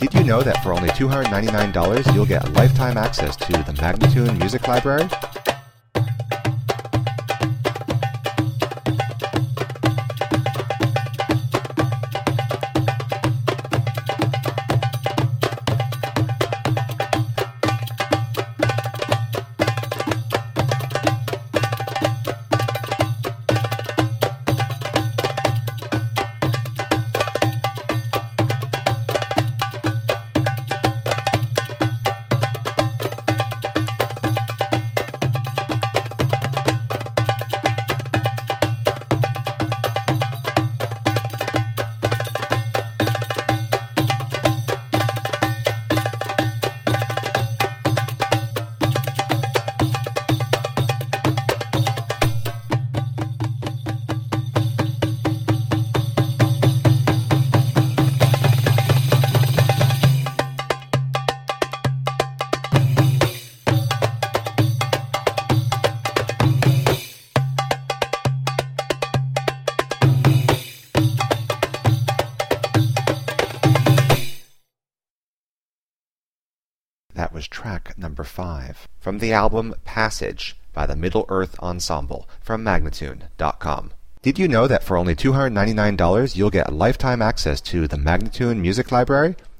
Did you know that for only $299 you'll get lifetime access to the Magnatune Music Library? That was track number 5 from the album Passage by the Middle-earth Ensemble from Magnatune.com. Did you know that for only $299 you'll get lifetime access to the Magnatune Music Library?